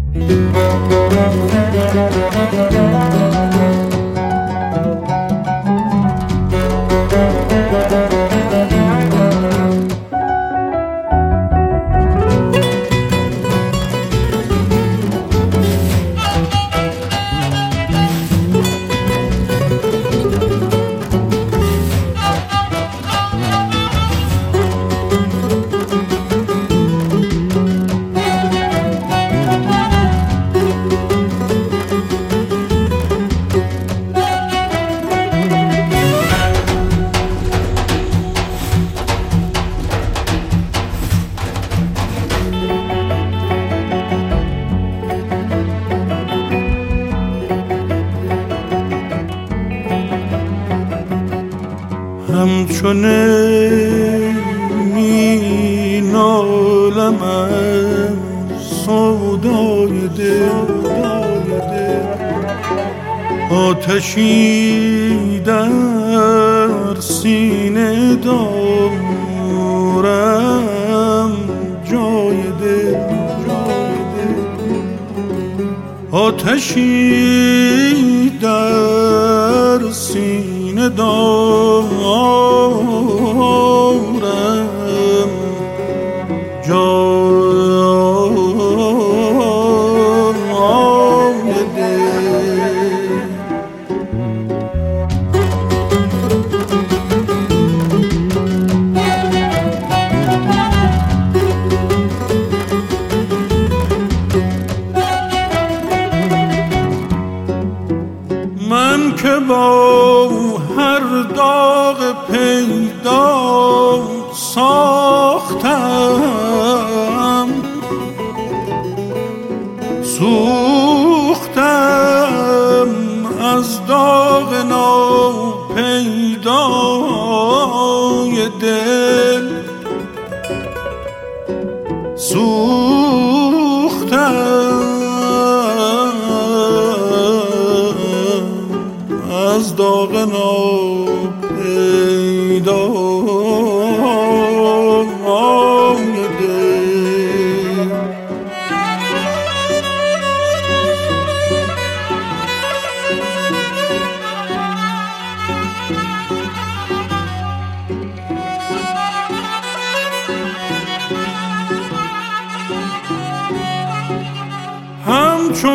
همچون می نالم از سودای دل، آتشی در سینه دارم جای دل، آتشی در سینه دارم جای دل. من که با هر داغ پیدا ساختم، سوختم از داغ ناپیدای دل، سوختم از داغ ناپیدای دل. همچو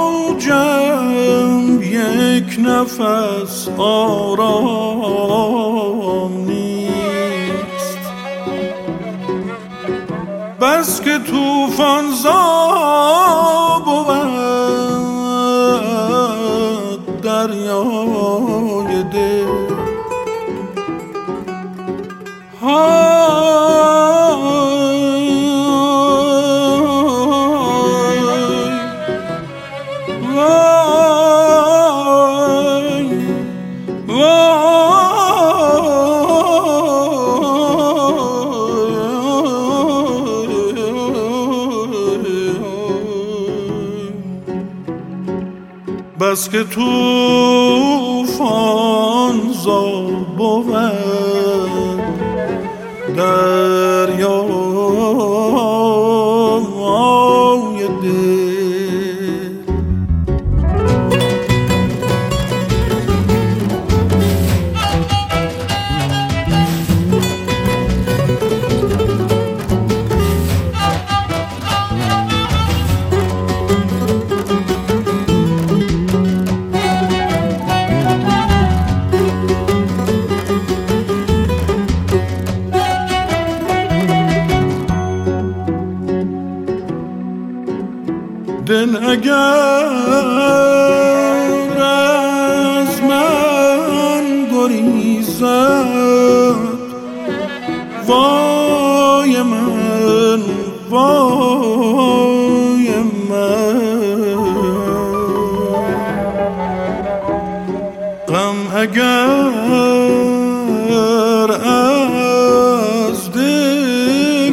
موجم یک نفس آرام نیست، بس که طوفان زا بود دریای دل. بس که طوفان زا بود دریای دل. دل اگر از من گریزد، وای من، وای من. غم اگر از دل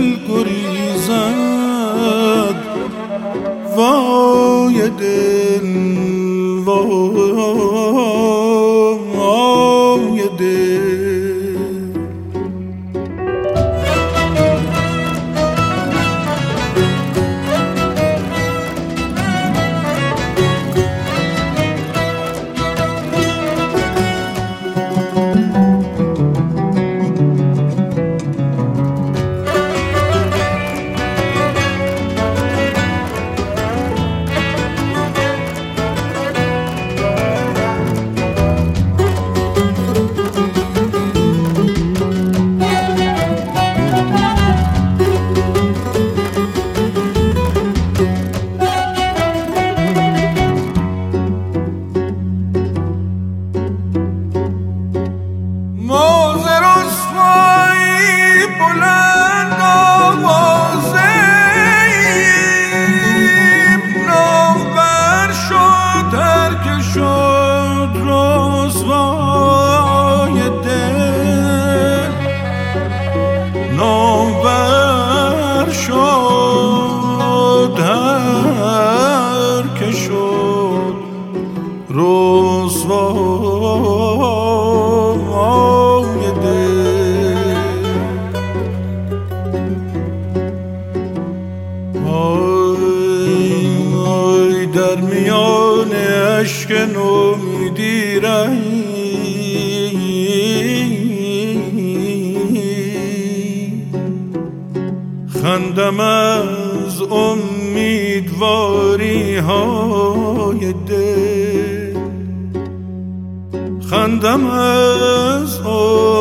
گریزد، وای دل، وای دل. رسوای دل. آی در میان اشک نومیدی خندم از امیدواری های دل، خندم از